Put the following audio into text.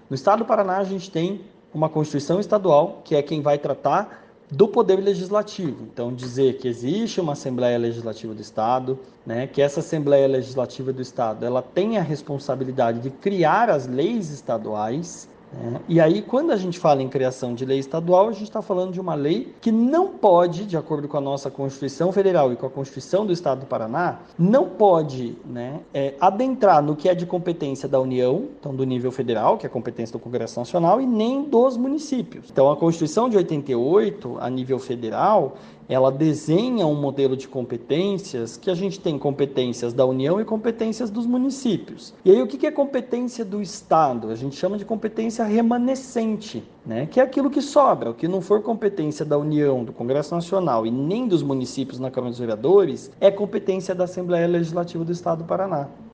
No Estado do Paraná, a gente tem uma Constituição Estadual, que é quem vai tratar do Poder Legislativo. Então, dizer que existe uma Assembleia Legislativa do Estado, né, que essa Assembleia Legislativa do Estado ela tem a responsabilidade de criar as leis estaduais. E aí, quando a gente fala em criação de lei estadual, a gente está falando de uma lei que não pode, de acordo com a nossa Constituição Federal e com a Constituição do Estado do Paraná, não pode, né, adentrar no que é de competência da União, então do nível federal, que é competência do Congresso Nacional, e nem dos municípios. Então, a Constituição de 88, a nível federal, ela desenha um modelo de competências que a gente tem competências da União e competências dos municípios. E aí o que é competência do Estado? A gente chama de competência remanescente, né? Que é aquilo que sobra, o que não for competência da União, do Congresso Nacional e nem dos municípios na Câmara dos Vereadores, é competência da Assembleia Legislativa do Estado do Paraná.